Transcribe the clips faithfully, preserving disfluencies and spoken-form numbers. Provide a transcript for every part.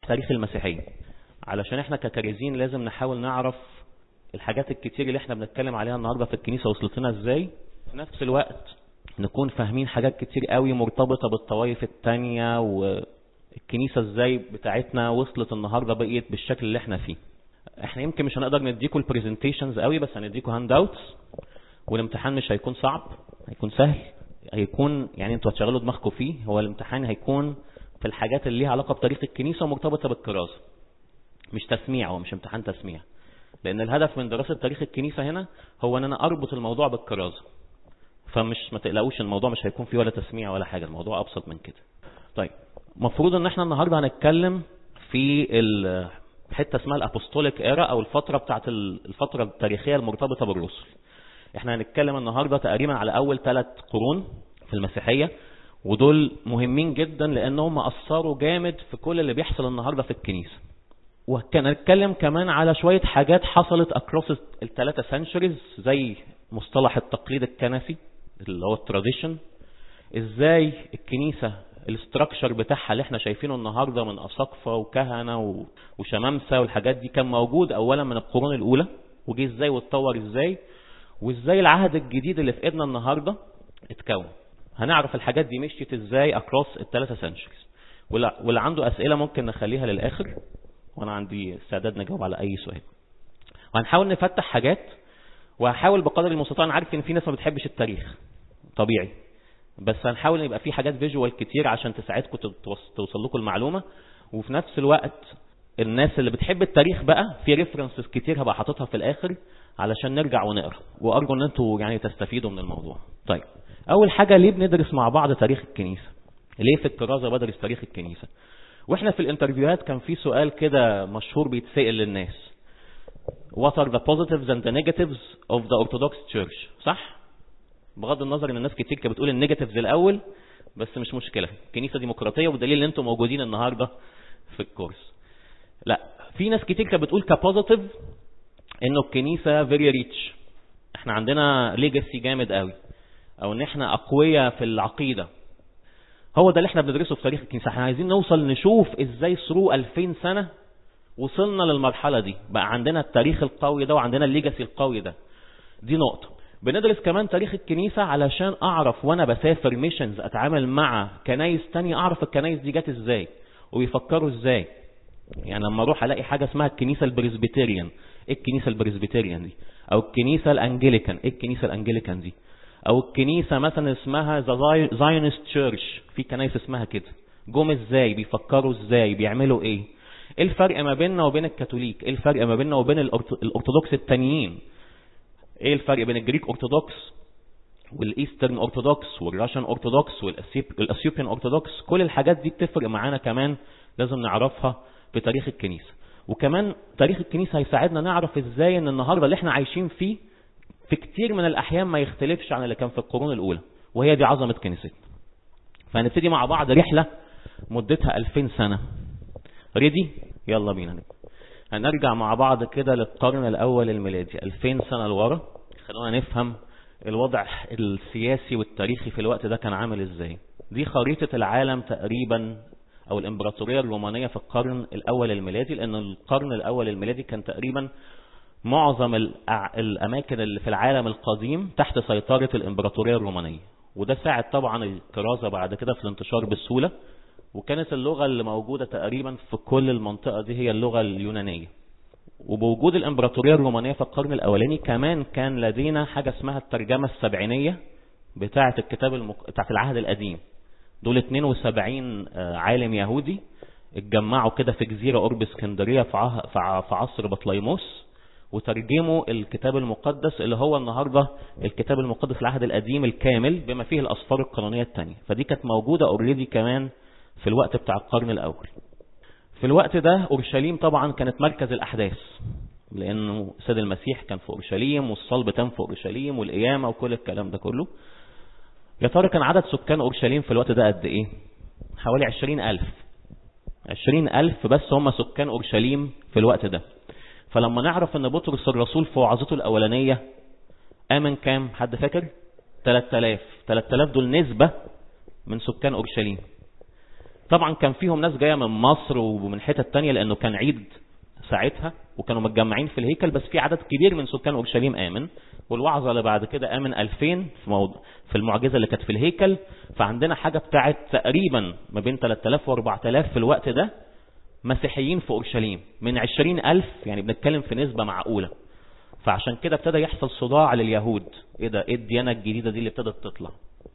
تاريخ المسيحية، علشان احنا ككاريزين لازم نحاول نعرف الحاجات الكتير اللي احنا بنتكلم عليها النهاردة في الكنيسة وصلت لنا ازاي، في نفس الوقت نكون فاهمين حاجات كتير قوي مرتبطة بالطوائف التانية والكنيسة ازاي بتاعتنا وصلت النهاردة بقيت بالشكل اللي احنا فيه. احنا يمكن مش هنقدر نديكوا البرزنتيشنز قوي، بس هنديكوا هاند اوتس، والامتحان مش هيكون صعب، هيكون سهل، هيكون يعني انتوا هتشغلوا دماغكم فيه. هو الامتحان هيكون في الحاجات اللي ليها علاقة بتاريخ الكنيسة ومرتبطة بالكرازة، مش تسميع، هو مش امتحان تسميع، لان الهدف من دراسة تاريخ الكنيسة هنا هو ان انا اربط الموضوع بالكرازة. فمش ما تقلقوش، الموضوع مش هيكون فيه ولا تسميع ولا حاجة، الموضوع ابسط من كده. طيب مفروض ان احنا النهاردة هنتكلم في حتة اسمها الابوستوليك ايرا، او الفترة بتاعت الفترة التاريخية المرتبطة بالرسل. احنا هنتكلم النهاردة تقريبا على اول ثلاث قرون في المسيحية، ودول مهمين جدا لانهم اثروا جامد في كل اللي بيحصل النهاردة في الكنيسة. وكان هنتكلم كمان على شوية حاجات حصلت اكروس الثلاثة سنشريز، زي مصطلح التقليد الكنسي اللي هو التراديشن، ازاي الكنيسة الاستراكشر بتاعها اللي احنا شايفينه النهاردة من اساقفة وكهنة وشمامسة والحاجات دي كان موجود اولا من القرون الاولى، وجي ازاي واتطور ازاي، وازاي العهد الجديد اللي في ايدنا النهاردة اتكون. هنعرف الحاجات دي مشيت ازاي اكروس الثلاثة سنشريز، واللي عنده اسئلة ممكن نخليها للاخر، وانا عندي استعداد نجاوب على اي سؤال. وهنحاول نفتح حاجات، وهحاول بقدر المستطاع، انا عارف ان في ناس ما بتحبش التاريخ طبيعي، بس هنحاول يبقى في حاجات فيجوال كتير عشان تساعدكم توصل لكم المعلومة. وفي نفس الوقت الناس اللي بتحب التاريخ بقى في ريفرنسز كتير هبقى حاططها في الاخر علشان نرجع ونقرا، وارجو ان انتوا يعني تستفيدوا من الموضوع. طيب اول حاجة، ليه بندرس مع بعض تاريخ الكنيسة؟ ليه في الكرازة بدرس تاريخ الكنيسة؟ واحنا في الانترفيوهات كان في سؤال كده مشهور بيتسأل للناس: What are the positives and the negatives of the Orthodox Church؟ صح؟ بغض النظر ان الناس كتير كانت بتقول النيجاتيفز الاول، بس مش مشكلة، الكنيسة ديمقراطية، والدليل ان انتم موجودين النهاردة في الكورس. لا، في ناس كتير كانت بتقول كبوزيتيف انه الكنيسة very rich، احنا عندنا ليجاسي جامد قوي، او ان احنا اقوياء في العقيدة. هو ده اللي احنا بندرسه في تاريخ الكنيسة. احنا عايزين نوصل نشوف ازاي ثرو ألفين سنة وصلنا للمرحلة دي، بقى عندنا التاريخ القوي ده وعندنا الليجاسي القوي ده. دي نقطة. بندرس كمان تاريخ الكنيسة علشان اعرف وانا بسافر ميشنز اتعامل مع كنايس تانية، اعرف الكنايس دي جات ازاي وبيفكروا ازاي. يعني لما اروح الاقي حاجة اسمها الكنيسة البريسبيتيريان، ايه الكنيسة البريسبيتيريان دي؟ او الكنيسة الانجليكان، ايه الكنيسة الانجليكان دي؟ او الكنيسة مثلا اسمها زايونست تشيرش، في كنايس اسمها كده، جم ازاي، بيفكروا ازاي، بيعملوا ايه. ايه الفرق ما بيننا وبين الكاثوليك؟ ايه الفرق ما بيننا وبين الارثوذكس التانيين؟ ايه الفرق بين الجريك ارثوذكس والايسترن ارثوذكس والراشن ارثوذكس والاثيوبيان ارثوذكس؟ كل الحاجات دي بتفرق معانا، كمان لازم نعرفها في تاريخ الكنيسة. وكمان تاريخ الكنيسة هيساعدنا نعرف ازاي ان النهاردة اللي احنا عايشين فيه في كتير من الاحيان ما يختلفش عن اللي كان في القرون الاولى، وهي دي عظمة كنيستنا. فهنبتدي مع بعض رحلة مدتها ألفين سنة. ريدي؟ يلا بينا. هنرجع مع بعض كده للقرن الاول الميلادي، ألفين سنة لورا، خلونا نفهم الوضع السياسي والتاريخي في الوقت ده كان عامل ازاي. دي خريطة العالم تقريبا، او الامبراطورية الرومانية في القرن الاول الميلادي، لان القرن الاول الميلادي كان تقريبا معظم الاماكن اللي في العالم القديم تحت سيطرة الامبراطورية الرومانية، وده ساعد طبعا الكرازة بعد كده في الانتشار بسهولة. وكانت اللغة اللي موجودة تقريبا في كل المنطقة دي هي اللغة اليونانية. وبوجود الامبراطورية الرومانية في القرن الاولاني كمان كان لدينا حاجة اسمها الترجمة السبعينية بتاعة الكتاب المك... بتاعة العهد القديم. دول اتنين وسبعين عالم يهودي اتجمعوا كده في جزيرة قرب اسكندرية في, عه... في عصر بطليموس، وترجموا الكتاب المقدس اللي هو النهاردة الكتاب المقدس العهد القديم الكامل بما فيه الأسفار القانونية التانية. فدي كانت موجودة اوريدي كمان في الوقت بتاع القرن الأول. في الوقت ده أورشليم طبعا كانت مركز الأحداث، لأنه سيد المسيح كان في أورشليم، والصلب تم في أورشليم، والقيامة وكل الكلام ده كله. يا ترى كان عدد سكان أورشليم في الوقت ده قد إيه؟ حوالي عشرين ألف. عشرين ألف بس هم سكان أورشليم في الوقت ده. فلما نعرف ان بطرس الرسول في وعظته الاولانيه امن كام؟ حد فاكر؟ ثلاثة آلاف. ثلاثة آلاف دول نسبه من سكان اورشليم. طبعا كان فيهم ناس جاية من مصر ومن حتة تانية لأنه كان عيد ساعتها وكانوا متجمعين في الهيكل، بس في عدد كبير من سكان أورشليم آمن. والوعظة اللي بعد كده آمن ألفين في, موضوع في المعجزة اللي كانت في الهيكل. فعندنا حاجة بتاعت تقريبا ما بين ثلاثة آلاف و أربعة آلاف في الوقت ده مسيحيين في أورشليم من عشرين ألف، يعني بنتكلم في نسبة معقولة. فعشان كده ابتدى يحصل صداع لليهود، ايه ده، ايه الديانة الجديدة دي اللي ابتدت تطلع.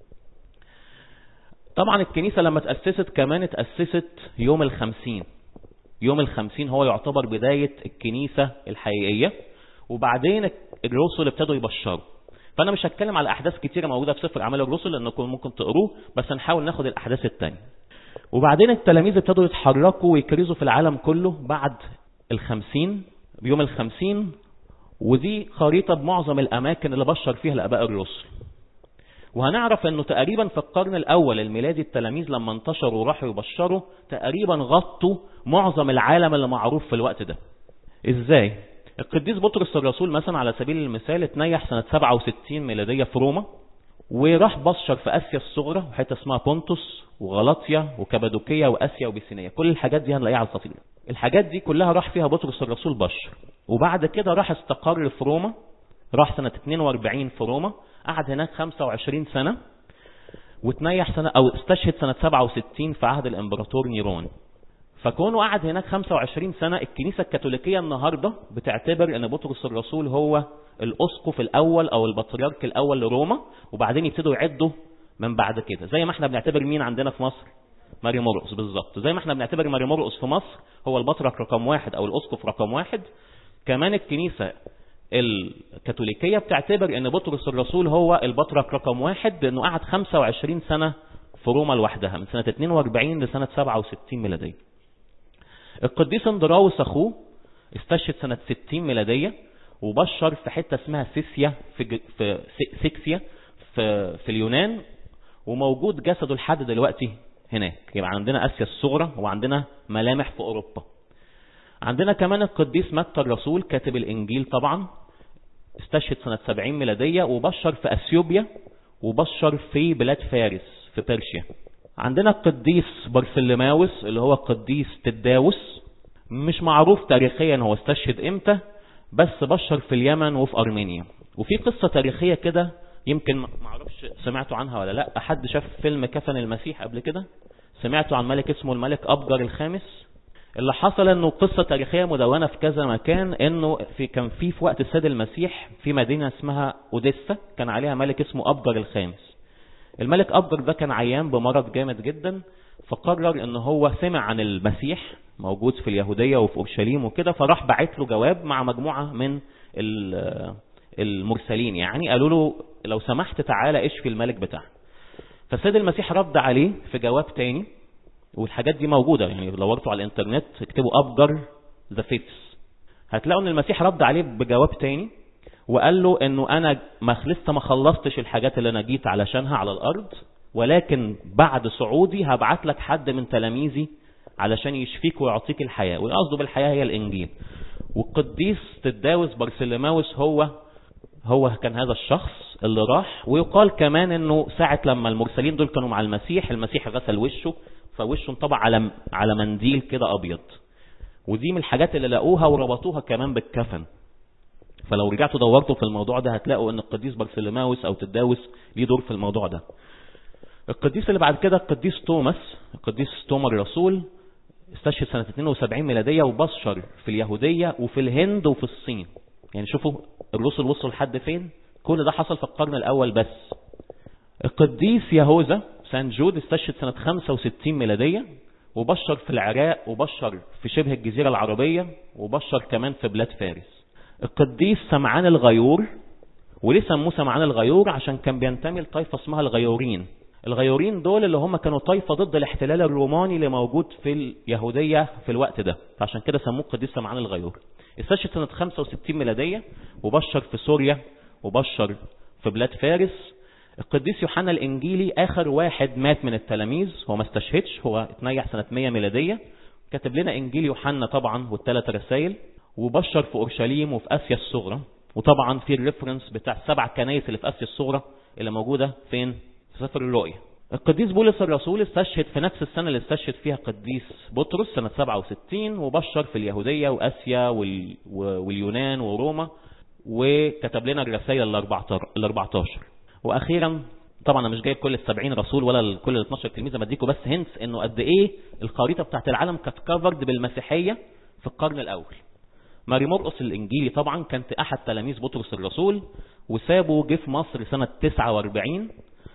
طبعا الكنيسة لما تأسست كمان اتأسست يوم الخمسين. يوم الخمسين هو يعتبر بداية الكنيسة الحقيقية، وبعدين الرسل ابتدوا يبشروا. فأنا مش هتكلم على أحداث كتيرة موجودة في سفر أعمال الرسل لأنكم ممكن تقروه، بس هنحاول ناخد الأحداث التانية. وبعدين التلاميذ ابتدوا يتحركوا ويكرزوا في العالم كله بعد الخمسين، بيوم الخمسين. ودي خريطة بمعظم الأماكن اللي بشر فيها الآباء الرسل. وهنعرف أنه تقريبا في القرن الأول الميلادي التلاميذ لما انتشروا وراحوا يبشروا تقريبا غطوا معظم العالم اللي معروف في الوقت ده. إزاي؟ القديس بطرس الرسول مثلا على سبيل المثال اتنيح سنة سبعة وستين ميلادية في روما، وراح بشر في آسيا الصغرى وحتة اسمها بونتوس وغلاطيا وكابادوكيا وآسيا وبيسينيا. كل الحاجات دي هنلاقيها على الخريطة. الحاجات دي كلها راح فيها بطرس الرسول بشر. وبعد كده راح استقر في روما، راح سنة اتنين واربعين في روما، قعد هناك خمسة وعشرين سنة، وتنيح سنة أو استشهد سنة سبعة وستين في عهد الإمبراطور نيرون. فكونه قعد هناك خمسة وعشرين سنة، الكنيسة الكاثوليكية النهاردة بتعتبر أن بطرس الرسول هو الأسقف الأول أو البطريرك الأول لروما، وبعدين يبتدوا يعدوا من بعد كده. زي ما احنا بنعتبر مين عندنا في مصر؟ ماري مرقس بالظبط. زي ما احنا بنعتبر ماري مرقس في مصر هو البطرك رقم واحد أو الأسقف رقم واحد، كمان الكنيسة الكاثوليكية بتعتبر ان بطرس الرسول هو البطرك رقم واحد، لانه قعد خمسة وعشرين سنة في روما لوحدها من سنة اتنين واربعين لسنة سبعة وستين ميلادية. القديس اندراوس اخوه استشهد سنة ستين ميلادية وبشر في حتة اسمها سيسيا في, في سيكسيا في, في اليونان، وموجود جسده لحد دلوقتي هناك. يبقى عندنا اسيا الصغرى وعندنا ملامح في اوروبا. عندنا كمان القديس متى الرسول كاتب الانجيل طبعا، استشهد سنة سبعين ميلادية وبشر في اثيوبيا وبشر في بلاد فارس في بيرشيا. عندنا القديس بارثلماوس اللي هو القديس تداوس، مش معروف تاريخيا هو استشهد امتى، بس بشر في اليمن وفي ارمينيا. وفي قصة تاريخية كده يمكن معرفش سمعتوا عنها ولا لا. حد شاف فيلم كفن المسيح قبل كده؟ سمعتوا عن ملك اسمه الملك أبجر الخامس؟ اللي حصل انه قصة تاريخية مدونة في كذا مكان، انه في كان في في وقت السيد المسيح في مدينة اسمها اوديسا كان عليها ملك اسمه أبجر الخامس. الملك أبجر ده كان عيان بمرض جامد جدا، فقرر ان هو سمع عن المسيح موجود في اليهودية وفي اورشليم وكده، فراح بعت له جواب مع مجموعة من المرسلين، يعني قالوا له لو سمحت تعالى اشفي الملك بتاعه. فالسيد المسيح رد عليه في جواب تاني، والحاجات دي موجودة، يعني لو دورتوا على الانترنت اكتبوا أبجر ذا فيتس هتلاقوا ان المسيح رد عليه بجواب تاني وقال له انه انا ما لسه ما خلصتش الحاجات اللي انا جيت علشانها على الارض، ولكن بعد صعودي هبعت لك حد من تلاميذي علشان يشفيك ويعطيك الحياة. والقصد بالحياة هي الانجيل. والقديس تداوس بارثلماوس هو هو كان هذا الشخص اللي راح. ويقال كمان انه ساعة لما المرسلين دول كانوا مع المسيح، المسيح غسل وشه، فوشه انطبع على على منديل كده ابيض، ودي من الحاجات اللي لقوها وربطوها كمان بالكفن. فلو رجعتوا دورتوا في الموضوع ده هتلاقوا ان القديس بارثلماوس او تداوس ليه دور في الموضوع ده. القديس اللي بعد كده القديس توماس، القديس توما الرسول استشهد سنة اتنين وسبعين ميلادية وبشر في اليهودية وفي الهند وفي الصين. يعني شوفوا الرسل وصلوا لحد فين، كل ده حصل في القرن الاول بس. القديس يهوذا سان جود استشهد سنة خمسة وستين ميلادية وبشر في العراق وبشر في شبه الجزيرة العربية وبشر كمان في بلاد فارس. القديس سمعان الغيور، وليه سموه سمعان الغيور؟ عشان كان بينتمي لطائفة اسمها الغيورين. الغيورين دول اللي هم كانوا طائفة ضد الاحتلال الروماني اللي موجود في اليهودية في الوقت ده، فعشان كده سموه القديس سمعان الغيور. استشهد سنة خمسة وستين ميلادية وبشر في سوريا وبشر في بلاد فارس. القديس يوحنا الإنجيلي آخر واحد مات من التلاميذ، هو ما استشهدش، هو اتنيح سنة مية ميلادية. كتب لنا إنجيل يوحنا طبعا والثلاث رسائل، وبشر في أورشليم وفي آسيا الصغرى. وطبعا في الريفرنس بتاع السبع كنايس اللي في آسيا الصغرى اللي موجودة فين؟ في سفر الرؤيا. القديس بولس الرسول استشهد في نفس السنة اللي استشهد فيها القديس بطرس سنة سبعة وستين، وبشر في اليهودية وآسيا واليونان وروما، وكتب لنا الرسائل ال أربعتاشر. وأخيرا طبعا أنا مش جايب كل السبعين رسول ولا كل ال اتناشر تلميذ، بديكم بس هنس إنه قد إيه الخريطة بتاعت العالم كانت كفرد بالمسيحية في القرن الأول. ماري مرقس الإنجيلي طبعا كانت أحد تلاميذ بطرس الرسول، وسابه جه في مصر سنة تسعة وأربعين،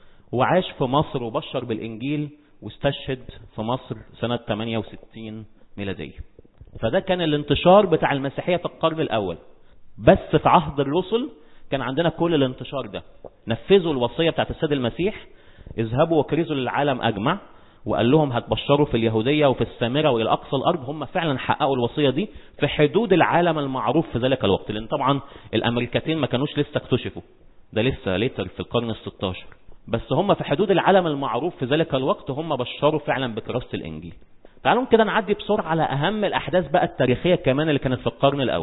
وعاش في مصر وبشر بالإنجيل، واستشهد في مصر سنة ثمانية وستين ميلادية. فده كان الانتشار بتاع المسيحية في القرن الأول. بس في عهد الرسل كان عندنا كل الانتشار ده. نفذوا الوصية بتاعت السيد المسيح، اذهبوا وكرزوا للعالم أجمع، وقال لهم هتبشروا في اليهودية وفي السامرة وإلى أقصى الأرض. هم فعلا حققوا الوصية دي في حدود العالم المعروف في ذلك الوقت، لأن طبعا الأمريكتين ما كانوش لسه اكتشفوا، ده لسه ليتر في القرن الستاشر. بس هم في حدود العالم المعروف في ذلك الوقت هم بشروا فعلا بكراسة الإنجيل. تعالوا كده نعدي بسرعة على أهم الأحداث بقى التاريخية كمان اللي كانت في القرن الأول.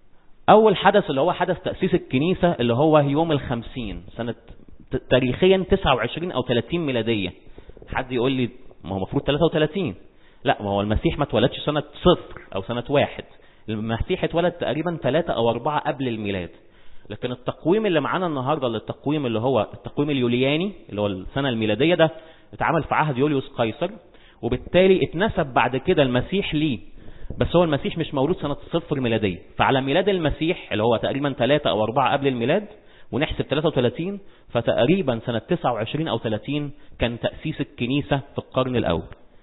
أول حدث اللي هو حدث تأسيس الكنيسة، اللي هو يوم الخمسين سنة تاريخيا تسعة وعشرين أو ثلاثين ميلادية. حد يقول لي ما هو مفروض ثلاثة وثلاثين. لا، ما هو المسيح ما اتولدش سنة صفر أو سنة واحد. المسيح اتولد تقريبا ثلاثة أو أربعة قبل الميلاد. لكن التقويم اللي معانا النهاردة، التقويم اللي هو التقويم اليولياني اللي هو السنة الميلادية، ده اتعمل في عهد يوليوس قيصر، وبالتالي اتنسب بعد كده المسيح ليه. بس هو المسيح مش مولود سنة صفر ميلادية. فعلى ميلاد المسيح اللي هو تقريبا ثلاثة أو أربعة قبل الميلاد، ونحسب ثلاثة وثلاثين، فتقريبا سنة تسعة وعشرين أو ثلاثين كان تأسيس الكنيسة في القرن الأول.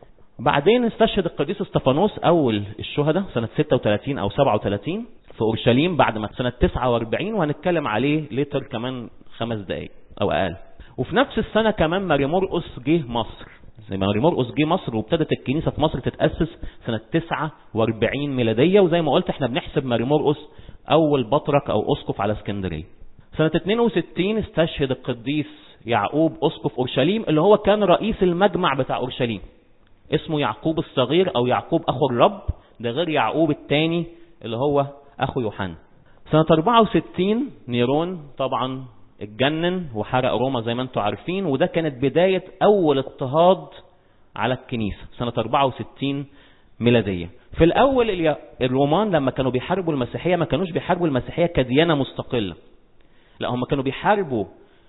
بعدين استشهد القديس استفانوس أول الشهداء سنة ستة وثلاثين أو سبعة وثلاثين في أورشليم بعد ما سنة تسعة وأربعين، وهنتكلم عليه ليتر كمان خمس دقايق أو أقل. وفي نفس السنة كمان ماري مرقس جه مصر. زي ما ماري مرقس جه مصر، وابتدت الكنيسة في مصر تتأسس سنة تسعة وأربعين ميلادية. وزي ما قلت احنا بنحسب ماري مرقس أول بطرك أو أسقف على اسكندرية. سنة اثنين وستين استشهد القديس يعقوب أسقف أورشليم، اللي هو كان رئيس المجمع بتاع أورشليم. اسمه يعقوب الصغير أو يعقوب أخو الرب، ده غير يعقوب الثاني اللي هو أخو يوحنا. سنة أربعة وستين نيرون طبعا اتجنن وحرق روما زي ما انتم عارفين، وده كانت بداية أول اضطهاد على الكنيسة سنة أربعة وستين ميلادية. في الأول الرومان لما كانوا بيحاربوا المسيحية ما كانوش بيحاربوا المسيحية كديانة مستقلة، لا هم كانوا بيحاربوا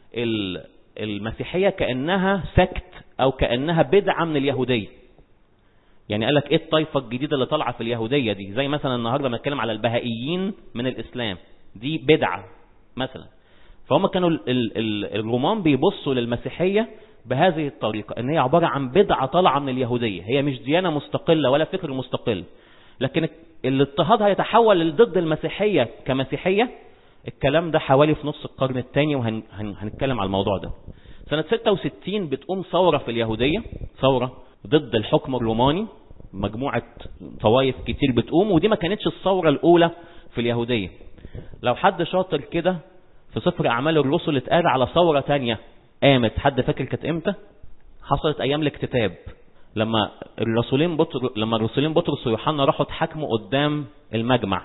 المسيحية كأنها سكت أو كأنها بدعة من اليهودية. يعني قال لك ايه الطائفة الجديدة اللي طالعة في اليهودية دي؟ زي مثلا النهاردة بنتكلم على البهائيين من الإسلام، دي بدعة مثلا. فهم كانوا ال ال ال الرومان بيبصوا للمسيحية بهذه الطريقة، ان هي عبارة عن بدعة طالعة من اليهودية، هي مش ديانة مستقلة ولا فكر مستقل. لكن الاضطهاد هيتحول ضد المسيحية كمسيحية. الكلام ده حوالي في نص القرن الثاني، وهنتكلم على الموضوع ده. سنة ستة وستين بتقوم ثورة في اليهودية، ثورة ضد الحكم الروماني. مجموعة طوائف كتير بتقوم، ودي ما كانتش الثورة الأولى في اليهودية. لو حد شاطر كده في سفر أعمال الرسل اتقال على ثورة تانية قامت، حد فاكر كانت امتى؟ حصلت أيام الاكتتاب، لما الرسولين بطر لما الرسولين بطرس ويوحنا راحوا اتحاكموا قدام المجمع.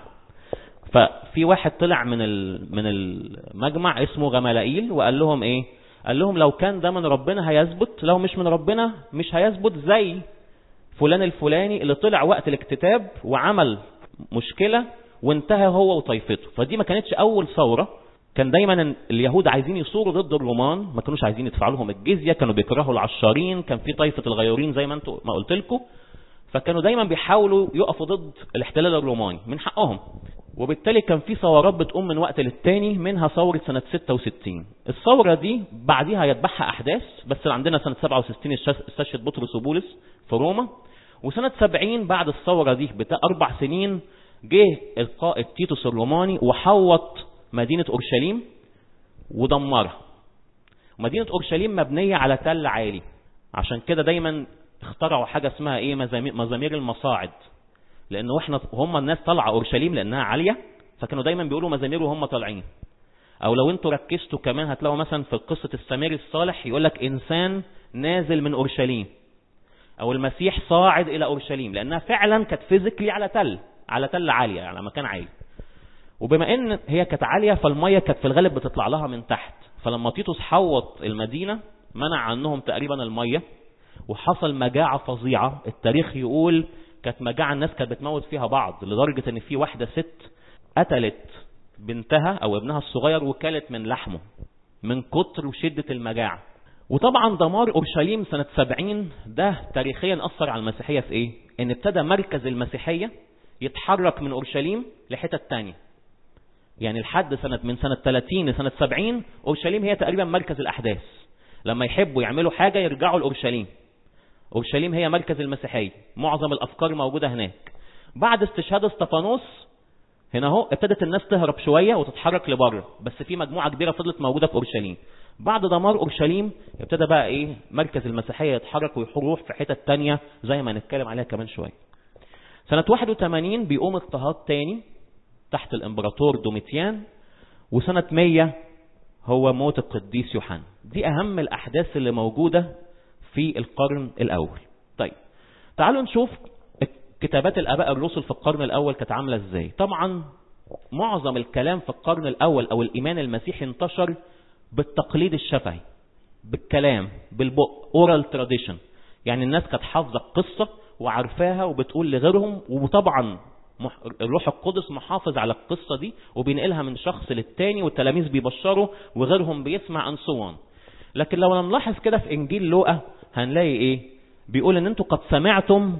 ففي واحد طلع من من المجمع اسمه غملائيل وقال لهم ايه؟ قال لهم لو كان ده من ربنا هيثبت، لو مش من ربنا مش هيثبت، زي فلان الفلاني اللي طلع وقت الاكتتاب وعمل مشكلة وانتهى هو وطائفته. فدي ما كانتش اول ثورة. كان دايما اليهود عايزين يثوروا ضد الرومان، ما كانوش عايزين يدفعوا لهم الجزية، كانوا بيكرهوا العشارين، كان في طائفة الغيورين زي ما انتم ما قلت لكم. فكانوا دايما بيحاولوا يقفوا ضد الاحتلال الروماني من حقهم. وبالتالي كان في ثورات بتقوم من وقت للتاني، منها ثورة سنة ستة وستين. الثورة دي بعدها يتبعها أحداث، بس عندنا سنة سبعة وستين استشهد بطرس وبولس في روما. وسنة سبعين بعد الثورة دي بتاع أربع سنين جه القائد تيتوس الروماني وحوط مدينة أورشليم ودمرها. مدينة أورشليم مبنية على تل عالي، عشان كده دايما اخترعوا حاجة اسمها ايه؟ مزامير المصاعد. لانه احنا هم الناس طالعه اورشليم لانها عاليه، فكانوا دايما بيقولوا مزامير وهم طالعين. او لو انتوا ركزتوا كمان هتلاقوا مثلا في قصه السامري الصالح يقول لك انسان نازل من اورشليم، او المسيح صاعد الى اورشليم، لانها فعلا كانت فيزيكلي على تل على تل عاليه، على مكان عالي. وبما ان هي كانت عاليه فالميه كانت في الغالب بتطلع لها من تحت. فلما تيتوس حوط المدينه منع عنهم تقريبا المية، وحصل مجاعة فظيعة. التاريخ يقول كانت مجاعة الناس كانت بتموت فيها بعض، لدرجة ان في واحدة ست قتلت بنتها او ابنها الصغير وكلت من لحمه من كتر وشدة المجاعة. وطبعا دمار اورشليم سنة سبعين ده تاريخيا اثر على المسيحية في ايه؟ ان ابتدى مركز المسيحية يتحرك من اورشليم لحتة تانية. يعني لحد سنة من سنة ثلاثين لسنة سبعين اورشليم هي تقريبا مركز الاحداث. لما يحبوا يعملوا حاجة يرجعوا لاورشليم. اورشليم هي مركز المسيحية، معظم الافكار موجودة هناك. بعد استشهاد اسطفانوس هنا اهو ابتدت الناس تهرب شوية وتتحرك لبره، بس في مجموعة كبيرة فضلت موجودة في اورشليم. بعد دمار اورشليم ابتدى بقى ايه؟ مركز المسيحية يتحرك ويروح في حتة تانية زي ما نتكلم عليها كمان شوية. سنة واحد وثمانين بيقوم اضطهاد تاني تحت الامبراطور دوميتيان، وسنة مية هو موت القديس يوحنا. دي اهم الاحداث اللي موجودة في القرن الاول. طيب تعالوا نشوف كتابات الاباء الرسل في القرن الاول كانت عامله ازاي. طبعا معظم الكلام في القرن الاول او الايمان المسيحي انتشر بالتقليد الشفهي، بالكلام، بالبق، اورال تراديشن. يعني الناس كانت حافظه القصه وعارفاها وبتقول لغيرهم، وطبعا الروح القدس محافظ على القصه دي وبينقلها من شخص للتاني، والتلاميذ بيبشروا وغيرهم بيسمع انصوان. لكن لو نلاحظ كده في انجيل لوقا هنلاقي ايه؟ بيقول ان انتوا قد سمعتم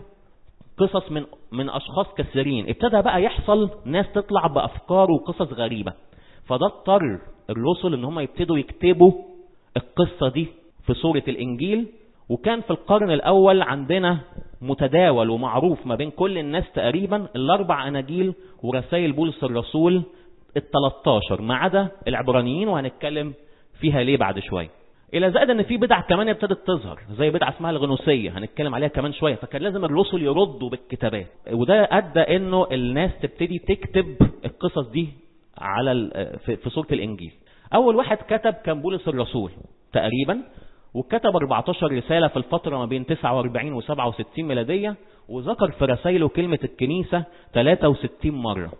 قصص من من اشخاص كثيرين. ابتدى بقى يحصل ناس تطلع بافكار وقصص غريبه، فده اضطر الرسل ان هم يبتدوا يكتبوا القصه دي في سوره الانجيل. وكان في القرن الاول عندنا متداول ومعروف ما بين كل الناس تقريبا الاربع اناجيل ورسائل بولس الرسول الثلاثتاشر ما عدا العبرانيين، وهنتكلم فيها ليه بعد شويه. الى زائد ان في بدع كمان ابتدت تظهر، زي بدعه اسمها الغنوسيه هنتكلم عليها كمان شويه. فكان لازم الرسل يردوا بالكتابات، وده ادى انه الناس تبتدي تكتب القصص دي على في سوره الانجيل. اول واحد كتب كان بولس الرسول تقريبا، وكتب أربعتاشر رساله في الفتره ما بين تسعة وأربعين وسبعة وستين ميلاديه، وذكر في رسائله كلمه الكنيسه ثلاثة وستين مره.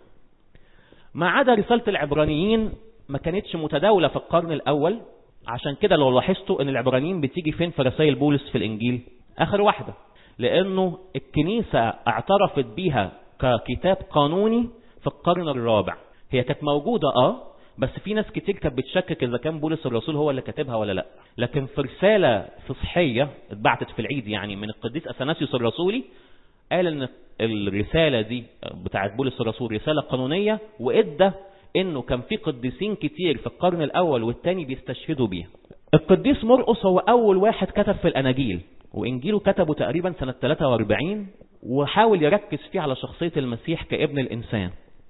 ما عدا رساله العبرانيين ما كانتش متداوله في القرن الاول. عشان كده لو لاحظتوا ان العبرانيين بتيجي فين في رسائل بولس في الانجيل؟ اخر واحدة، لانه الكنيسة اعترفت بيها ككتاب قانوني في القرن الرابع. هي كانت موجودة اه بس في ناس كتير كانت بتشكك اذا كان بولس الرسول هو اللي كاتبها ولا لا. لكن في رسالة فصحية اتبعتت في العيد يعني من القديس اثناسيوس الرسولي، قال ان الرسالة دي بتاعت بولس الرسول رسالة قانونية، وادى انه كان في قديسين كتير في القرن الاول والثاني بيستشهدوا بيها. القديس مرقس هو اول واحد كتب في الاناجيل، وانجيله كتبه تقريبا سنة ثلاثة وأربعين، وحاول يركز فيه على شخصية المسيح كابن الانسان.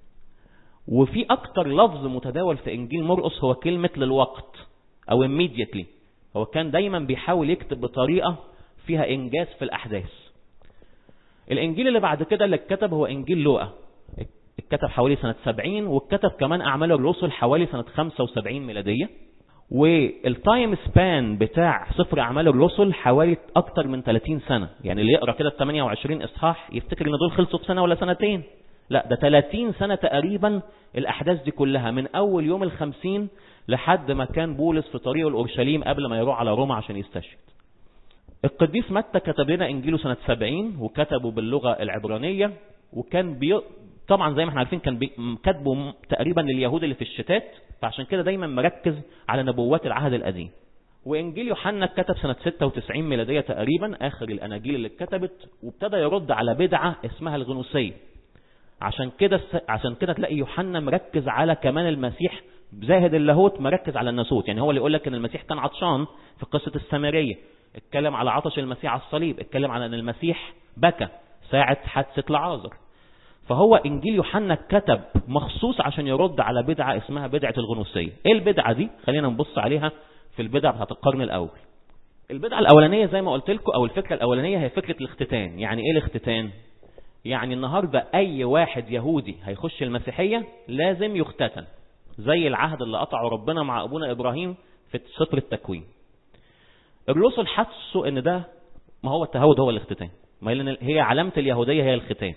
وفي اكتر لفظ متداول في انجيل مرقس هو كلمة للوقت او immediately. هو كان دايما بيحاول يكتب بطريقة فيها انجاز في الاحداث. الانجيل اللي بعد كده اللي اتكتب هو انجيل لوقا، اتكتب حوالي سنة سبعين، واتكتب كمان اعمال الرسل حوالي سنة خمسة وسبعين ميلادية. والتايم سبان بتاع سفر اعمال الرسل حوالي اكتر من ثلاثين سنة. يعني اللي يقرأ كده ثمانية وعشرين اصحاح يفتكر ان دول خلصوا في سنة ولا سنتين. لا، ده ثلاثين سنة تقريبا الاحداث دي كلها، من اول يوم الخمسين لحد ما كان بولس في طريقه الاورشليم قبل ما يروح على روما عشان يستشهد. القديس متى كتب لنا انجيله سنة سبعين، وكتبه باللغة العبرانية، وكان بي... طبعا زي ما احنا عارفين كان كاتبه تقريبا لليهود اللي في الشتات، فعشان كده دايما مركز على نبوات العهد القديم. وانجيل يوحنا اتكتب سنة ستة وتسعين ميلادية تقريبا، اخر الاناجيل اللي اتكتبت، وابتدى يرد على بدعة اسمها الغنوسية. عشان كده عشان كده تلاقي يوحنا مركز على كمان المسيح زاهد اللاهوت، مركز على الناسوت. يعني هو اللي يقول لك ان المسيح كان عطشان في قصة السامرية، اتكلم على عطش المسيح على الصليب، اتكلم على ان المسيح بكى ساعة حادثة لعازر. فهو انجيل يوحنا كتب مخصوص عشان يرد على بدعة اسمها بدعة الغنوسية. ايه البدعة دي؟ خلينا نبص عليها في البدع بتاعت القرن الاول. البدعة الاولانية زي ما قلت لكم، او الفكرة الاولانية هي فكرة الاختتان. يعني ايه الاختتان؟ يعني النهاردة اي واحد يهودي هيخش المسيحية لازم يختتن، زي العهد اللي قطعه ربنا مع ابونا ابراهيم في سفر التكوين. الرسل حسوا ان ده ما هو التهود هو الاختتان، ما هي علامة اليهودية هي الختان.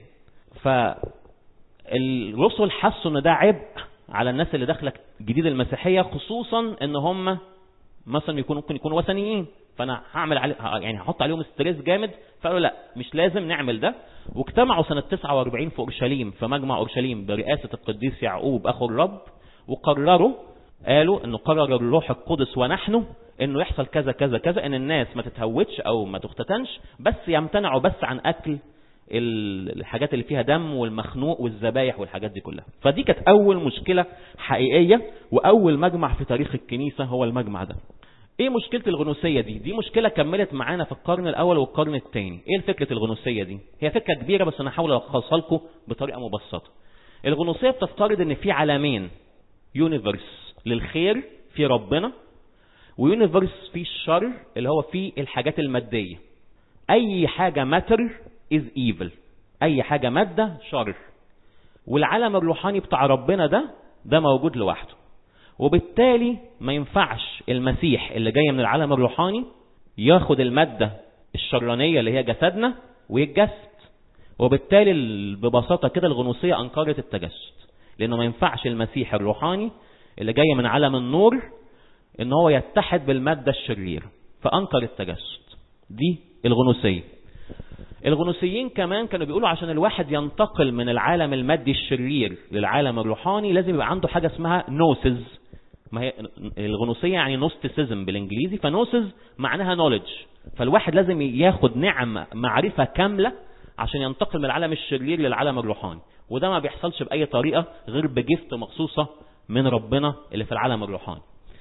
فالرسل حسوا ان ده عبء على الناس اللي داخله جديد المسيحيه، خصوصا ان هم مثلا يكونوا ممكن يكونوا وثنيين، فانا هعمل علي يعني هحط عليهم ستريس جامد. فقالوا لا مش لازم نعمل ده. واجتمعوا سنة تسعة وأربعين في اورشليم في مجمع اورشليم برئاسة القديس يعقوب اخو الرب، وقرروا قالوا انه قرر الروح القدس ونحن انه يحصل كذا كذا كذا، ان الناس ما تتهوتش او ما تختتنش، بس يمتنعوا بس عن اكل الحاجات اللي فيها دم والمخنوق والذبايح والحاجات دي كلها. فدي كانت اول مشكلة حقيقية، واول مجمع في تاريخ الكنيسة هو المجمع ده. ايه مشكلة الغنوسية دي؟ دي مشكلة كملت معانا في القرن الاول والقرن الثاني. ايه فكرة الغنوسية دي؟ هي فكرة كبيرة بس انا هحاول الخصها لكم بطريقة مبسطة. الغنوسية بتفترض ان في عالمين، يونيفرس للخير في ربنا، ويونيفرس في الشر اللي هو فيه الحاجات المادية. اي حاجة ماتر is evil، اي حاجة مادة شر. والعالم الروحاني بتاع ربنا ده ده موجود لوحده، وبالتالي ما ينفعش المسيح اللي جاي من العالم الروحاني ياخد المادة الشرانية اللي هي جسدنا ويتجسد. وبالتالي ببساطة كده الغنوصية انكرت التجسد، لانه ما ينفعش المسيح الروحاني اللي جاي من عالم النور ان هو يتحد بالمادة الشريرة، فانكر التجسد. دي الغنوصية. الغنوصيين كمان كانوا بيقولوا عشان الواحد ينتقل من العالم المادي الشرير للعالم الروحاني لازم يبقى عنده حاجة اسمها نوسز. ما هي الغنوصية يعني نوستيسيزم بالانجليزي، فنوسز معناها نوليدج. فالواحد لازم ياخد نعم معرفة كاملة عشان ينتقل من العالم الشرير للعالم الروحاني، وده ما بيحصلش بأي طريقة غير بجفت مخصوصة من ربنا اللي في العالم الروحاني.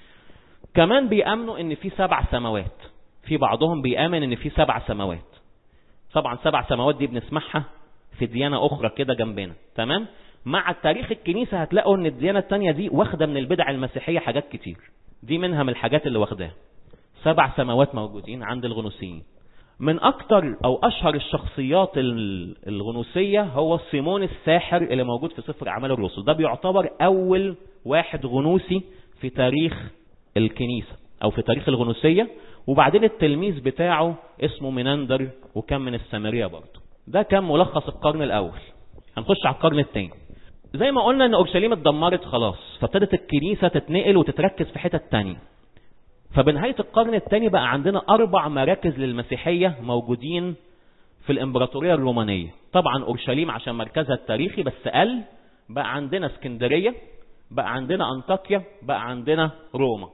كمان بيأمنوا ان في سبع سماوات، في بعضهم بيأمن ان في سبع سماوات. طبعا سبع سماوات دي بنسمعها في ديانة اخرى كده جنبنا، تمام؟ مع تاريخ الكنيسة هتلاقوا ان الديانة التانية دي واخدة من البدع المسيحية حاجات كتير، دي منها من الحاجات اللي واخداها. سبع سماوات موجودين عند الغنوصيين. من اكتر او اشهر الشخصيات الغنوصية هو سيمون الساحر اللي موجود في سفر اعمال الرسل. ده بيعتبر اول واحد غنوصي في تاريخ الكنيسة او في تاريخ الغنوصية. وبعدين التلميذ بتاعه اسمه منندر وكان من السامرية برضه. ده كان ملخص القرن الاول. هنخش على القرن الثاني. زي ما قلنا ان اورشليم اتدمرت خلاص، فابتدت الكنيسة تتنقل وتتركز في حتة تانية. فبنهاية القرن الثاني بقى عندنا اربع مراكز للمسيحية موجودين في الامبراطورية الرومانية. طبعا اورشليم عشان مركزها التاريخي بس قل، بقى عندنا اسكندرية، بقى عندنا انطاكيا، بقى عندنا روما.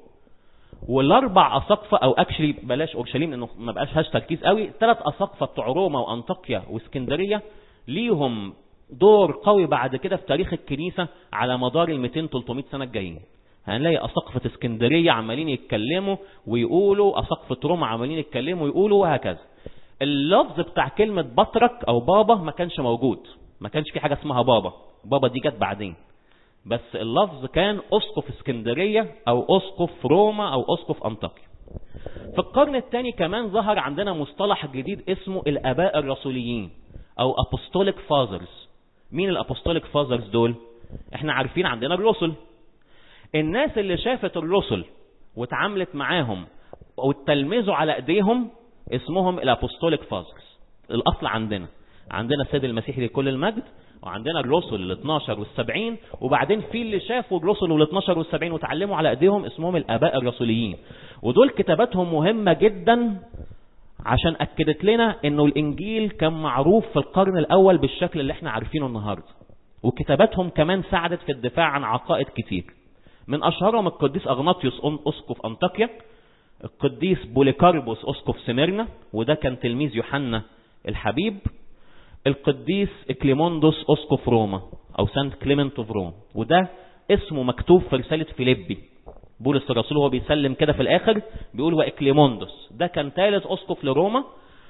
والاربع اساقفه او اكشلي بلاش اورشليم لانه ما بقاش هاش تركيز قوي، الثلاث اساقفه بتوع روما وانطاكيا واسكندريه ليهم دور قوي بعد كده في تاريخ الكنيسه على مدار ال مئتين ثلاثمائة سنه الجايين. هنلاقي اساقفه اسكندريه عمالين يتكلموا ويقولوا، اساقفه روما عمالين يتكلموا ويقولوا، وهكذا. اللفظ بتاع كلمه بطرك او بابا ما كانش موجود، ما كانش في حاجه اسمها بابا، بابا دي جت بعدين. بس اللفظ كان اسقف اسكندرية او اسقف روما او اسقف انطاكيا. في القرن الثاني كمان ظهر عندنا مصطلح جديد اسمه الاباء الرسوليين او apostolic fathers. مين الابوستوليك فازرز دول؟ احنا عارفين عندنا الرسل، الناس اللي شافت الرسل واتعاملت معاهم واتلمذوا على ايديهم اسمهم الابوستوليك فازرز. الاصل عندنا عندنا السيد المسيح لكل المجد، وعندنا الرسل الاثناشر والسبعين، وبعدين في اللي شافوا الرسل والاثناشر والسبعين وتعلموا على ايديهم اسمهم الاباء الرسوليين. ودول كتاباتهم مهمة جدا عشان اكدت لنا انه الانجيل كان معروف في القرن الاول بالشكل اللي احنا عارفينه النهاردة. وكتاباتهم كمان ساعدت في الدفاع عن عقائد كتير. من اشهرهم القديس اغناطيوس اسقف انطاكيا، القديس بوليكاربوس اسقف سميرنا وده كان تلميذ يوحنا الحبيب، القديس اكليموندوس اسقف روما او سانت كليمنت اوف روم، وده اسمه مكتوب في رسالة فيليبي. بولس الرسول هو بيسلم كده في الاخر بيقول واكليموندوس، ده كان ثالث اسقف لروما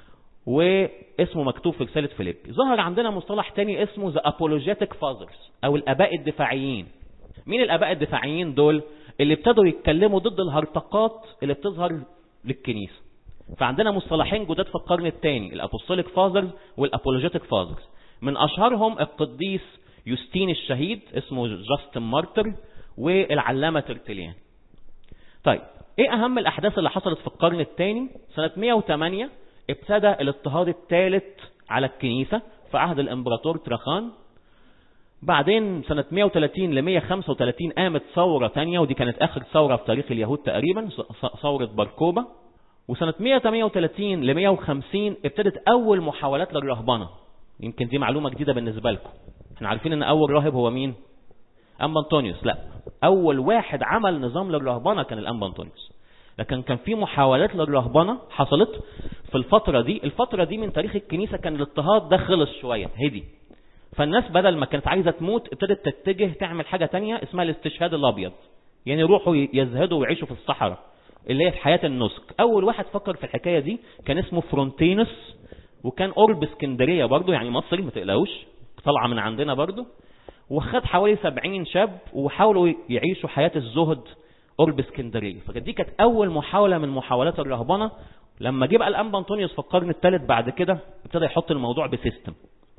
واسمه مكتوب في رسالة فيليبي. ظهر عندنا مصطلح تاني اسمه ذا apologetic fathers او الاباء الدفاعيين. مين الاباء الدفاعيين دول؟ اللي ابتدوا يتكلموا ضد الهرطقات اللي بتظهر للكنيسة. فعندنا مصطلحين جداد في القرن الثاني، الابوستوليك فازرز والابولوجيتك فازرز. من اشهرهم القديس يوستين الشهيد اسمه جاستن مارتر، والعلامة ترتليان. طيب ايه اهم الاحداث اللي حصلت في القرن الثاني؟ سنة مئة وثمانية ابتدى الاضطهاد الثالث على الكنيسة في عهد الامبراطور تراخان. بعدين سنة مئة وثلاثين ل مئة وخمسة وثلاثين قامت ثورة تانية، ودي كانت آخر ثورة في تاريخ اليهود تقريبا، ثورة باركوبا. وسنة مئة وثمانية وثلاثين ل مئة وخمسين ابتدت أول محاولات للرهبنة. يمكن دي معلومة جديدة بالنسبة لكم. احنا عارفين ان أول راهب هو مين؟ أنبا أنطونيوس. لا، أول واحد عمل نظام للرهبنة كان الأنبا أنطونيوس. لكن كان في محاولات للرهبنة حصلت في الفترة دي. الفترة دي من تاريخ الكنيسة كان الاضطهاد ده خلص شوية، هدي. فالناس بدل ما كانت عايزة تموت ابتدت تتجه تعمل حاجة تانية اسمها الاستشهاد الأبيض، يعني يروحوا يزهدوا ويعيشوا في الصحراء اللي هي في حياة النسك. أول واحد فكر في الحكاية دي كان اسمه فرونتينوس، وكان قرب اسكندرية برضو، يعني مصري ما تقلقوش، طلعة من عندنا برضو. وخد حوالي سبعين شاب وحاولوا يعيشوا حياة الزهد قرب اسكندرية. فدي كانت أول محاولة من محاولات الرهبنة. لما جه بقى الأنبا أنطونيوس في القرن الثالث بعد كده ابتدى يحط الموضوع بسيستم.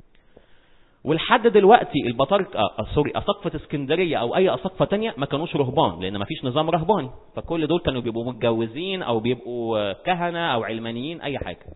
ولحد دلوقتي البطاركة آه سوري أساقفة اسكندرية أو أي أساقفة تانية ما كانوش رهبان، لأن ما فيش نظام رهباني. فكل دول كانوا بيبقوا متجوزين أو بيبقوا كهنة أو علمانيين أي حاجة.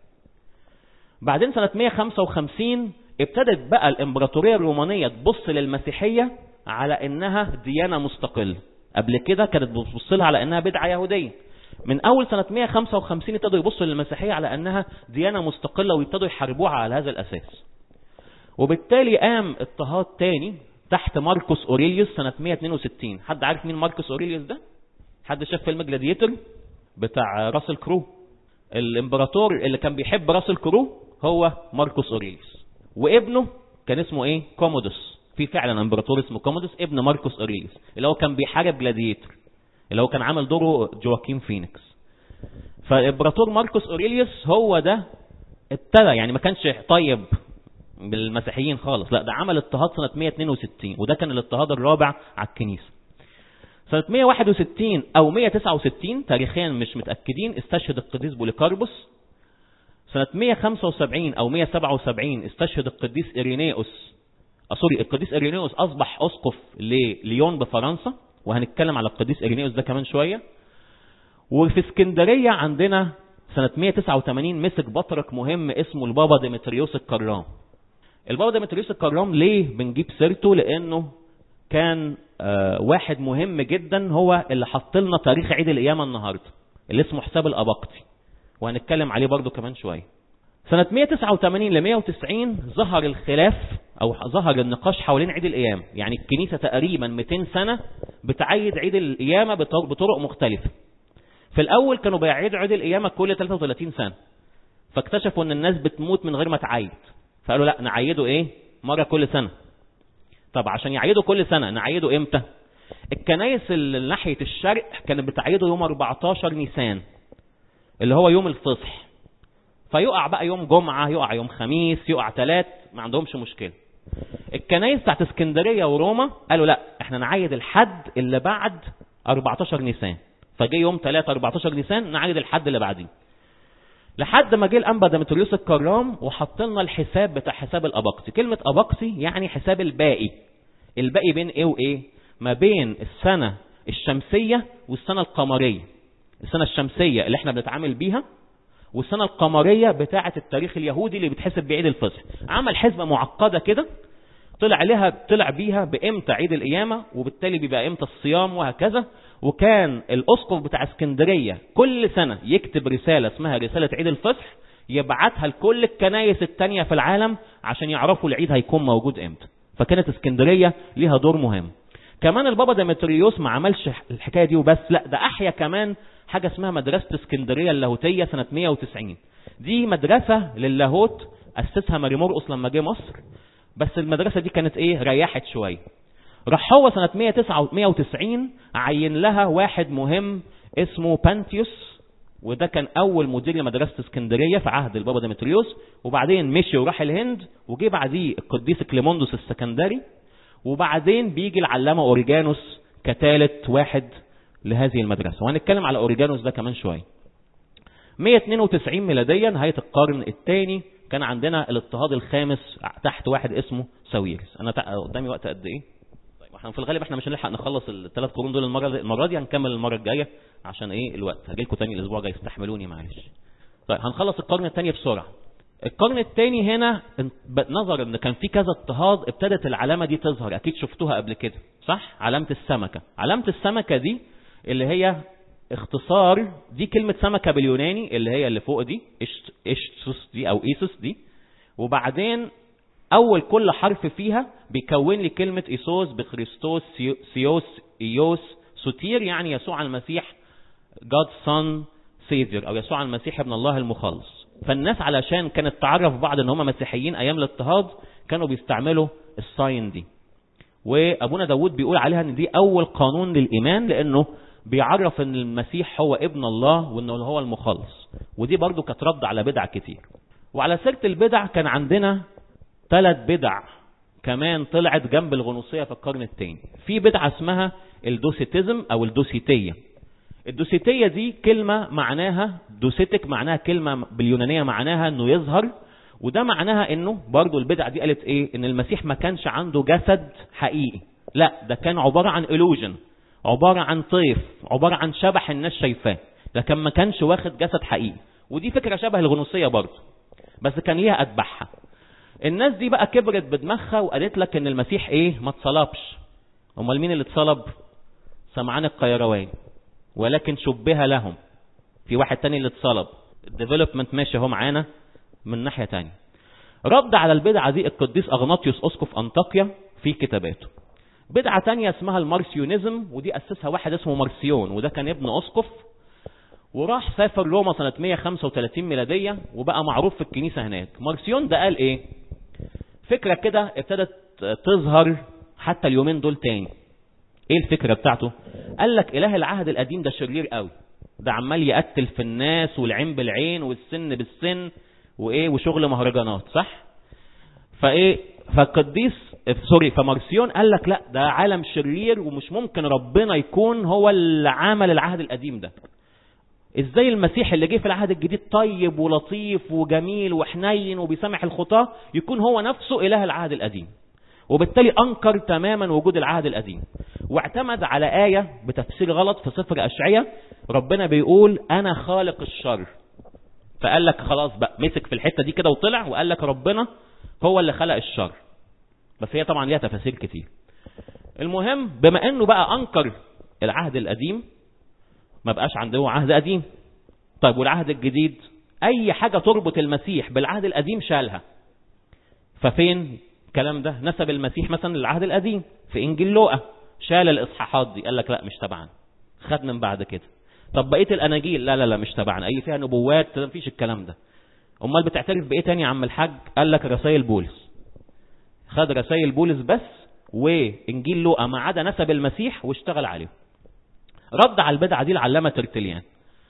بعدين سنة مئة وخمسة وخمسين ابتدت بقى الإمبراطورية الرومانية تبص للمسيحية على إنها ديانة مستقلة. قبل كده كانت بتبص لها على إنها بدعة يهودية. من أول سنة مئة وخمسة وخمسين ابتدوا يبصوا للمسيحية على إنها ديانة مستقلة ويبتدوا يحاربوها على هذا الأساس. وبالتالي قام اضطهاد تاني تحت ماركوس أوريليوس سنة مئة واثنين وستين. حد عارف مين ماركوس أوريليوس ده؟ حد شاف فيلم جلاديتور بتاع راسل كرو؟ الامبراطور اللي كان بيحب راسل كرو هو ماركوس أوريليوس، وابنه كان اسمه ايه؟ كومودوس. في فعلا امبراطور اسمه كومودوس ابن ماركوس أوريليوس، اللي هو كان بيحارب جلاديتور، اللي هو كان عامل دوره جواكيم فينيكس. فالامبراطور ماركوس أوريليوس هو ده ابتدى، يعني ما كانش طيب بالمسيحيين خالص، لا ده عمل اضطهاد سنة مئة واثنين وستين، وده كان الاضطهاد الرابع على الكنيسة. سنة مئة وواحد وستين أو مئة وتسعة وستين تاريخيا مش متأكدين استشهد القديس بوليكاربوس. سنة مئة وخمسة وسبعين أو مئة وسبعة وسبعين استشهد القديس إيرينيوس. سوري القديس إيرينيوس أصبح أسقف لليون بفرنسا، وهنتكلم على القديس إيرينيوس ده كمان شوية. وفي اسكندرية عندنا سنة مئة وتسعة وثمانين مسك بطرك مهم اسمه البابا ديمتريوس الكرام. البابا ديمتريوس الكرام ليه بنجيب سيرته؟ لأنه كان آه واحد مهم جدا، هو اللي حط لنا تاريخ عيد القيامة النهاردة اللي اسمه حساب الأباقطي، وهنتكلم عليه برضو كمان شوية. سنة مئة وتسعة وثمانين ل مئة وتسعين ظهر الخلاف أو ظهر النقاش حوالين عيد القيامة. يعني الكنيسة تقريبا مئتين سنة بتعيد عيد القيامة بطرق مختلفة. في الأول كانوا بيعيدوا عيد القيامة كل ثلاثة وثلاثين سنة، فاكتشفوا أن الناس بتموت من غير ما تعيد، فقالوا لا نعيده إيه؟ مرة كل سنة. طب عشان يعيدوا كل سنة نعيده إمتى؟ الكنايس اللي ناحية الشرق كانت بتعيده يوم أربعتاشر نيسان اللي هو يوم الفصح، فيقع بقى يوم جمعة، يقع يوم خميس، يقع ثلاث، ما عندهمش مشكلة. الكنايس بتاعت اسكندرية وروما قالوا لا احنا نعيد الحد اللي بعد أربعتاشر نيسان، فجي يوم ثلاثة أربعتاشر نيسان نعيد الحد اللي بعديه. لحد ما جه الأنبا ديمتريوس الكرام وحط لنا الحساب بتاع حساب الأباقطي. كلمة أباقطي يعني حساب الباقي. الباقي بين ايه وايه؟ ما بين السنة الشمسية والسنة القمرية. السنة الشمسية اللي احنا بنتعامل بيها، والسنة القمرية بتاعة التاريخ اليهودي اللي بتحسب بعيد الفصح. عمل حسبة معقدة كده طلع لها طلع بيها بامتى عيد القيامة، وبالتالي بيبقى امتى الصيام وهكذا. وكان الأسقف بتاع اسكندرية كل سنة يكتب رسالة اسمها رسالة عيد الفصح، يبعتها لكل الكنايس التانية في العالم عشان يعرفوا العيد هيكون موجود امتى. فكانت اسكندرية ليها دور مهم. كمان البابا ديمتريوس ما عملش الحكاية دي وبس، لا ده أحيا كمان حاجة اسمها مدرسة اسكندرية اللاهوتية سنة مئة وتسعين. دي مدرسة للاهوت أسسها ماري مرقس لما جه مصر، بس المدرسة دي كانت ايه؟ ريحت شوية. راح هو سنة مئة وتسعين عين لها واحد مهم اسمه بانتيوس، وده كان أول مدير لمدرسة اسكندرية في عهد البابا ديمتريوس. وبعدين مشي وراح الهند، وجي بعديه القديس كليموندوس السكندري، وبعدين بيجي العلامة أوريجانوس كثالث واحد لهذه المدرسة، وهنتكلم على أوريجانوس ده كمان شوية. مئة واثنين وتسعين ميلاديا نهاية القرن الثاني كان عندنا الاضطهاد الخامس تحت واحد اسمه ساويرس. أنا قدامي وقت قد إيه؟ طيب احنا في الغالب احنا مش هنلحق نخلص الثلاث قرون دول المرة دي. المرة دي هنكمل المرة الجاية عشان إيه الوقت. هجيلكم تاني الأسبوع الجاي، استحملوني معلش. طيب هنخلص القرن الثاني بسرعة. القرن الثاني هنا نظر ان كان في كذا اضطهاد، ابتدت العلامة دي تظهر. اكيد شفتوها قبل كده صح؟ علامة السمكة. علامة السمكة دي اللي هي اختصار، دي كلمة سمكة باليوناني اللي هي اللي فوق دي اشتوس دي او ايسوس دي، وبعدين اول كل حرف فيها بيكون لي كلمة ايسوس بخريستوس سيوس ايوس سوتير، يعني يسوع المسيح God Son Savior او يسوع المسيح ابن الله المخلص. فالناس علشان كانت تعرف بعض ان هم مسيحيين ايام الاضطهاد كانوا بيستعملوا الساين دي، وابونا داود بيقول عليها ان دي اول قانون للايمان، لانه بيعرف ان المسيح هو ابن الله وانه هو المخلص. ودي برضو كانت رد على بدع كتير. وعلى سيرة البدع كان عندنا ثلاث بدع كمان طلعت جنب الغنوصية في القرن الثاني. في بدعة اسمها الدوسيتيزم او الدوسيتية. الدوسيتية دي كلمة معناها دوسيتك، معناها كلمة باليونانية معناها انه يظهر، وده معناها انه برضو البدعة دي قالت ايه؟ ان المسيح ما كانش عنده جسد حقيقي، لا ده كان عبارة عن illusion، عبارة عن طيف، عبارة عن شبح الناس شايفاه، لكن ما كانش واخد جسد حقيقي. ودي فكرة شبه الغنوصية برضو، بس كان ليها أتبعها. الناس دي بقى كبرت بدماغها وقالت لك ان المسيح ايه؟ ما اتصلبش. امال مين اللي اتصلب؟ سمعان القيرواني، ولكن شبه لهم في واحد تاني اللي اتصلب. الديفلوبمنت ماشي اهو معانا من ناحية تانية. رد على البدعة دي القديس أغناطيوس أسقف أنطاكيا في كتاباته. بدعة تانية اسمها المارسيونيزم، ودي أسسها واحد اسمه مارسيون، وده كان ابن أسقف، وراح سافر روما سنة مية وخمسة وثلاثين ميلادية وبقى معروف في الكنيسة هناك. مارسيون ده قال ايه؟ فكرة كده ابتدت تظهر حتى اليومين دول تاني. ايه الفكرة بتاعته؟ قال لك اله العهد القديم ده شرير قوي، ده عمال يقتل في الناس والعين بالعين والسن بالسن وايه وشغل مهرجانات، صح؟ فايه فالقديس سوري فمارسيون قال لك لا ده عالم شرير ومش ممكن ربنا يكون هو اللي عمل العهد القديم ده. ازاي المسيح اللي جه في العهد الجديد طيب ولطيف وجميل وحنين وبيسامح الخطاة يكون هو نفسه اله العهد القديم؟ وبالتالي انكر تماما وجود العهد القديم، واعتمد على آية بتفسير غلط في سفر أشعياء. ربنا بيقول انا خالق الشر، فقال لك خلاص بقى مسك في الحتة دي كده وطلع وقال لك ربنا هو اللي خلق الشر. بس هي طبعا ليها تفاسير كتير. المهم بما انه بقى انكر العهد القديم ما بقاش عنده عهد قديم. طيب والعهد الجديد؟ اي حاجة تربط المسيح بالعهد القديم شالها. ففين الكلام ده؟ نسب المسيح مثلا للعهد القديم في انجيل لوقا، شال الاصحاحات دي، قال لك لا مش تبعنا، خد من بعد كده. طب بقيه الاناجيل؟ لا لا لا مش تبعنا، اي فيها نبوات ما فيش الكلام ده. امال بتعترف بايه تاني يا عم الحاج؟ قال لك رسائل بولس، خد رسائل بولس بس وانجيل لوقا ما عدا نسب المسيح واشتغل عليه. رد على البدعه دي العلامه ترتليان.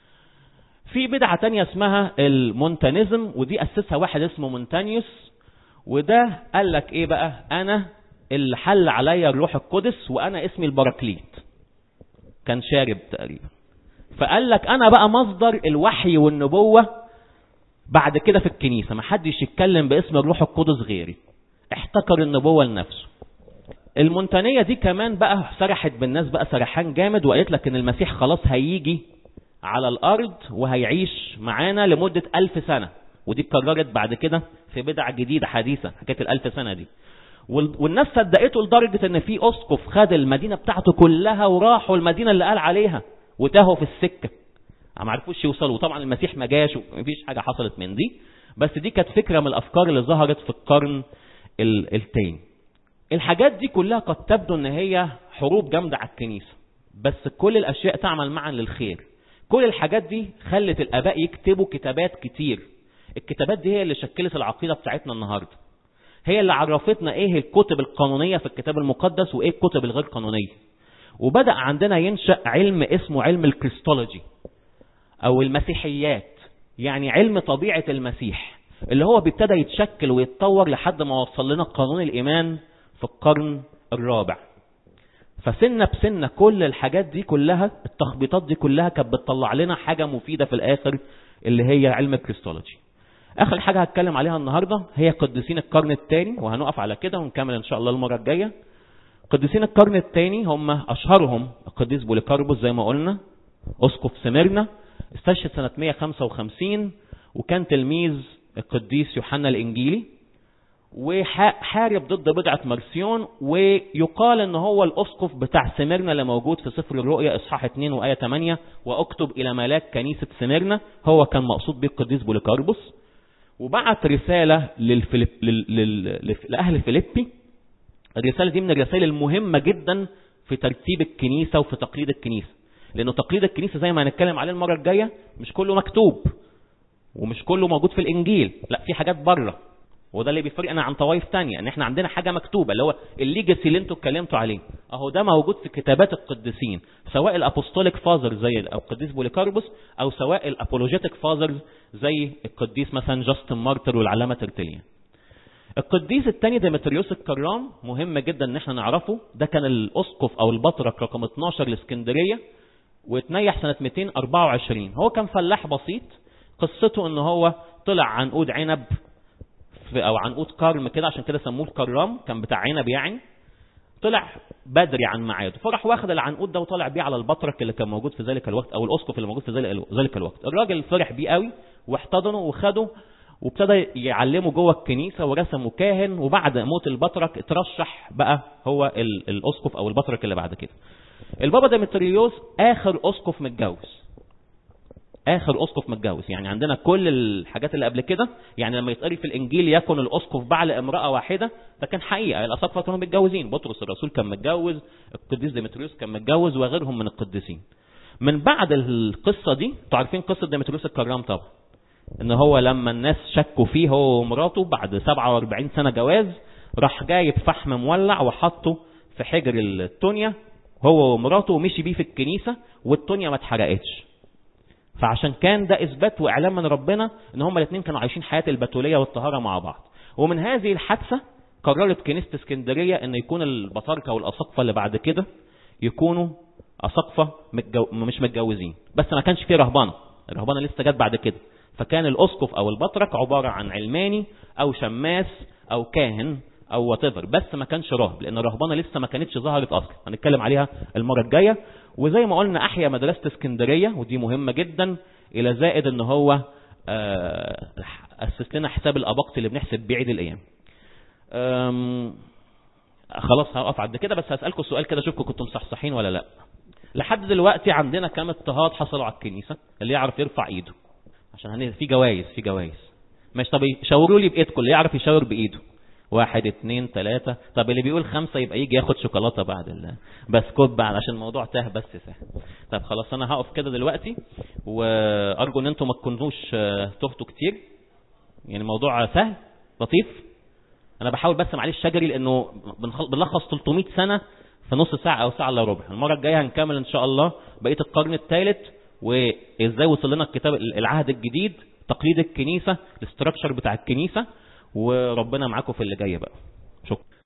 في بدعه تانية اسمها المونتانيزم، ودي اسسها واحد اسمه مونتانيوس، وده قال لك ايه بقى؟ انا اللي حل عليا الروح القدس وانا اسمي البراكليت، كان شارب تقريبا. فقال لك انا بقى مصدر الوحي والنبوة بعد كده في الكنيسة، ما حدش يتكلم باسم الروح القدس غيري، احتكر النبوة لنفسه. المونتانية دي كمان بقى سرحت بالناس بقى سرحان جامد، وقالت لك ان المسيح خلاص هيجي على الارض وهيعيش معانا لمدة الف سنة، ودي اتكررت بعد كده في بدع جديدة حديثة حكاية الالف سنة دي. والناس صدقته لدرجة ان في اسقف خد المدينة بتاعته كلها وراحوا المدينة اللي قال عليها وتاهوا في السكة، ما عرفوش يوصلوا. وطبعا المسيح ما جاش ومفيش حاجة حصلت من دي، بس دي كانت فكرة من الافكار اللي ظهرت في القرن الثاني. الحاجات دي كلها قد تبدو ان هي حروب جامدة على الكنيسة، بس كل الاشياء تعمل معا للخير. كل الحاجات دي خلت الاباء يكتبوا كتابات كتير. الكتابات دي هي اللي شكلت العقيدة بتاعتنا النهاردة، هي اللي عرفتنا ايه الكتب القانونية في الكتاب المقدس وايه الكتب الغير قانونية. وبدأ عندنا ينشأ علم اسمه علم الكريستولوجي او المسيحيات، يعني علم طبيعة المسيح، اللي هو بيبتدى يتشكل ويتطور لحد ما وصل لنا قانون الإيمان في القرن الرابع. فسنة بسنة كل الحاجات دي كلها، التخبيطات دي كلها كانت بتطلع لنا حاجة مفيدة في الآخر اللي هي علم الكريستولوجي. آخر حاجة هتكلم عليها النهاردة هي قديسين القرن الثاني، وهنقف على كده ونكمل إن شاء الله المرة الجاية. قديسين القرن الثاني هم أشهرهم القديس بوليكاربوس زي ما قلنا، أسقف سميرنا، استشهد سنة مية وخمسة وخمسين، وكان تلميذ القديس يوحنا الانجيلي، وحارب ضد بدعة مرسيون، ويقال ان هو الاسقف بتاع سميرنا اللي موجود في سفر الرؤيا اصحاح اتنين وآية تمانية، واكتب الى ملاك كنيسة سميرنا، هو كان مقصود به القديس بوليكاربوس. وبعت رسالة للفليب... لل... لل... لأهل فيليبي. الرسالة دي من الرسائل المهمة جدا في ترتيب الكنيسة وفي تقليد الكنيسة، لأنه تقليد الكنيسة زي ما هنتكلم عليه المرة الجاية مش كله مكتوب ومش كله موجود في الإنجيل، لا في حاجات بره، وده اللي بيفرقنا عن طوائف تانية، ان احنا عندنا حاجة مكتوبة اللي هو الليجاسي اللي انتوا اتكلمتوا عليه، اهو ده موجود في كتابات القديسين، سواء الابوستوليك فازر زي القديس بوليكاربوس، او سواء الابولوجيتك فازرز زي القديس مثلا جاستن مارتر والعلامة ترتليان. القديس الثاني ديمتريوس الكرام مهم جدا ان احنا نعرفه، ده كان الاسقف او البطرك رقم اتناشر لاسكندرية، واتنيح سنة مئتين واربعة وعشرين. هو كان فلاح بسيط، قصته ان هو طلع عنقود عنب او عنقود كرم كده، عشان كده سموه الكرام، كان بتاع عنب يعني. طلع بدري عن ميعاده، فراح واخد العنقود ده وطلع بيه على البطرك اللي كان موجود في ذلك الوقت، او الاسقف اللي موجود في ذلك الوقت. الراجل فرح بيه قوي واحتضنه وخده وابتدى يعلمه جوه الكنيسه ورسمه كاهن، وبعد موت البطرك اترشح بقى هو الاسقف او البطرك اللي بعد كده. البابا ديمتريوس اخر اسقف متجوز، اخر اسقف متجوز، يعني عندنا كل الحاجات اللي قبل كده، يعني لما يتقري في الانجيل يكن الاسقف بعل امراه واحده، ده كان حقيقه، الاساقفه كانوا متجوزين، بطرس الرسول كان متجوز، القديس ديمتريوس كان متجوز، وغيرهم من القديسين. من بعد القصه دي، انتوا عارفين قصه ديمتريوس الكرام طبعا، ان هو لما الناس شكوا فيه هو ومراته بعد سبعة واربعين سنه جواز، راح جايب فحم مولع وحطه في حجر التونيا هو ومراته، ومشي بيه في الكنيسه، والتونيا ما اتحرقتش. فعشان كان ده اثبات واعلام من ربنا ان هما الاثنين كانوا عايشين حياه البتوليه والطهاره مع بعض. ومن هذه الحادثه قررت كنيسه اسكندريه ان يكون البطاركه والاساقفه اللي بعد كده يكونوا اساقفه متجو... مش متجوزين، بس ما كانش فيه رهبانه، الرهبانه لسه جت بعد كده. فكان الاسقف او البطرك عباره عن علماني او شماس او كاهن او واتيفر، بس ما كانش راهب، لان الرهبانه لسه ما كانتش ظهرت اصلا، هنتكلم عليها المره الجايه. وزي ما قلنا احيا مدرسه اسكندريه، ودي مهمه جدا، الى زائد ان هو اسس لنا حساب الاباقط اللي بنحسب بيه عيد الايام. خلاص هقف عند كده، بس هسالكم سؤال كده اشوفكم كنتم مصحصحين ولا لا. لحد دلوقتي عندنا كام اضطهاد حصلوا على الكنيسه؟ اللي يعرف يرفع ايده، عشان في جوائز في جوائز ماشي. طب شاوروا لي بايدكم، اللي يعرف يشاور بايده. واحد اتنين تلاتة. طب اللي بيقول خمسة يبقى يجي ياخد شوكولاتة بعد الله، بسكوت بعد، عشان الموضوع تاه بس سهل. طب خلاص انا هقف كده دلوقتي، وارجو ان انتم ما تكونوش تهتوا كتير، يعني الموضوع سهل لطيف. انا بحاول بس معلش شجري، لانه بنلخص ثلاثمائة سنة في نص ساعة او ساعة الا ربع. المرة الجاية هنكمل ان شاء الله بقية القرن الثالث، وازاي وصل لنا الكتاب العهد الجديد، تقليد الكنيسة، الاستراكشر بتاع الكنيسة، وربنا معاكم في اللي جاي بقى. شكرا.